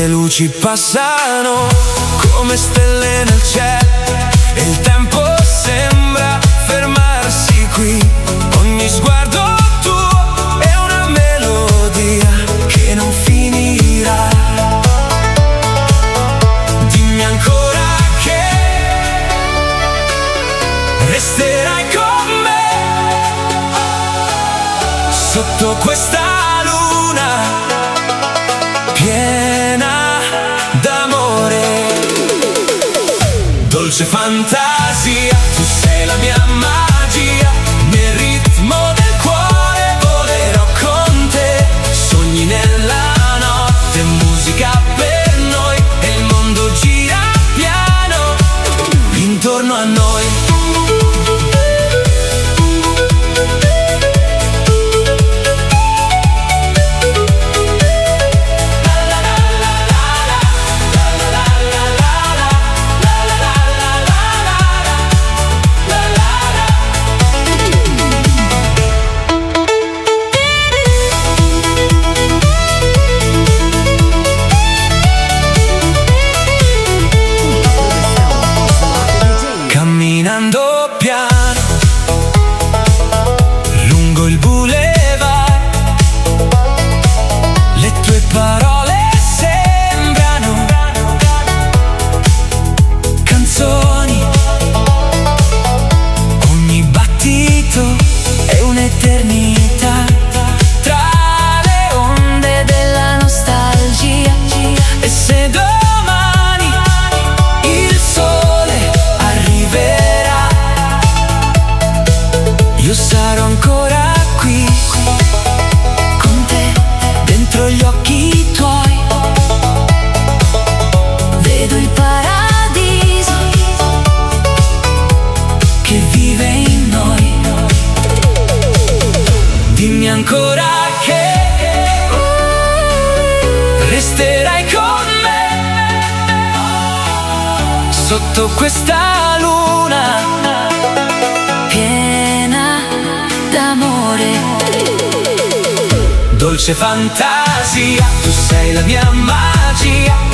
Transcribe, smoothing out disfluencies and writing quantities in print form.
luci passano come stelle nel cielo e il tempo sembra fermarsi qui. Ogni sguardo tuo è una melodia che non finirà. Dimmi ancora che resterai con me sotto questa luna piena d'amore. Dolce fantasia, tu sei la mia magia, nel ritmo del cuore volerò con te. Sogni nella notte, musica per noi e il mondo gira piano intorno a noi. Camminando piano lungo il boulevard, le tue parole sembrano canzoni, ogni battito è un'eternità. Tra le onde della nostalgia, e se domani il sole arriverà, io sarò ancora qui con te, dentro gli occhi tuoi vedo il paradiso che vive in noi. Dimmi ancora che resterai con me sotto questa luna piena d'amore. Dolce fantasia, tu sei la mia magia,